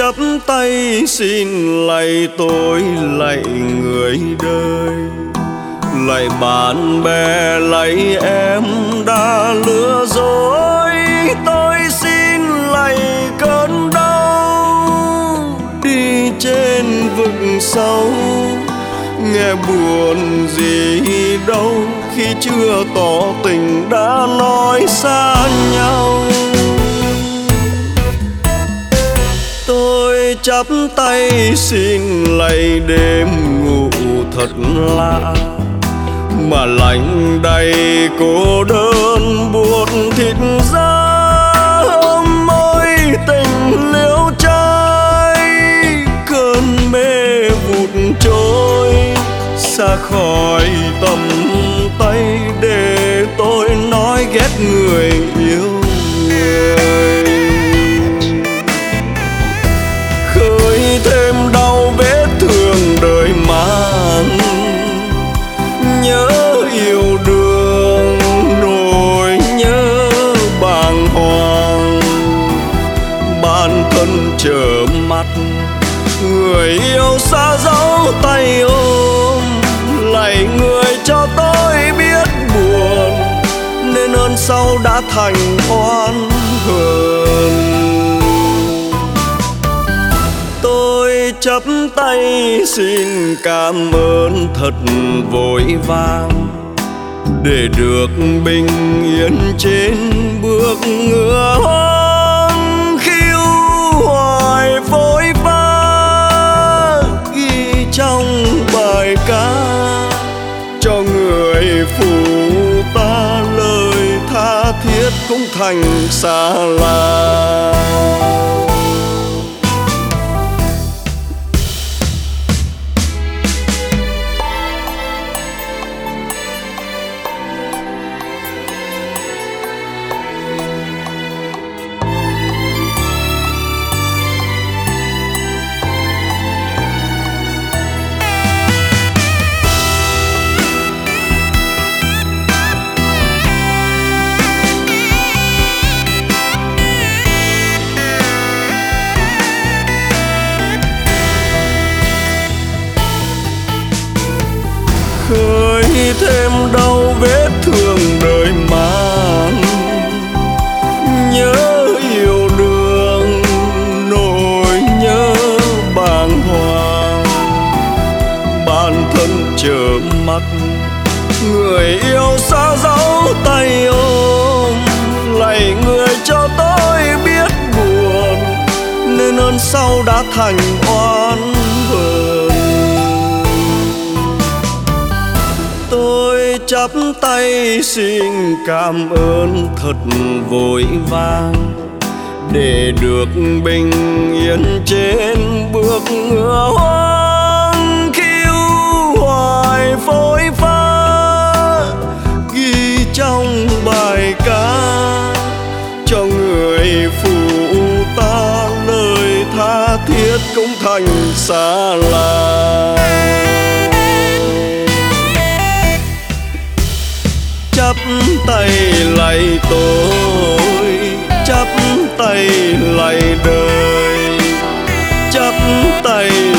chắp tay xin lạy tôi, lạy người đời, lạy bạn bè, lạy em đã lừa dối. Tôi xin lạy cơn đau đi trên vực sâu, nghe buồn gì đâu khi chưa tỏ tình đã nói xa nhau. Tôi chắp tay xin lạy đêm ngủ thật lạ, mà lạnh đầy cô đơn buốt thịt da. Ôm môi tình liễu trai, cơn mê vụt trôi xa khỏi tầm tay, để tôi nói ghét người yêu người. Khơi thêm đau vết thương đời mang, nhớ yêu đương nỗi nhớ bàng hoàng. Bản thân trở mặt, người yêu xa dấu tay ôm, lạy người cho tôi biết buồn, nên ơn sau đã thành oan hờn. Tôi chắp tay xin cảm ơn thật vội vàng, để được bình yên trên bước ngựa hoang. Khiêu hoài phôi pha ghi trong bài ca, cho người phụ ta lời tha thiết cũng thành xa lạ. Khơi thêm đau vết thương đời mang, nhớ yêu đương nỗi nhớ bàng hoàng. Bản thân trở mặt, người yêu xa dấu tay ôm, lạy người cho tôi biết buồn, nên ơn sau đã thành oan hờn. Tôi chắp tay xin cảm ơn thật vội vàng, để được bình yên trên bước ngựa hoang. Khiêu hoài phôi pha ghi trong bài ca, cho người phụ ta lời tha thiết cũng thành xa lạ. Chắp tay lạy tôi, chắp tay lạy đời, chắp tay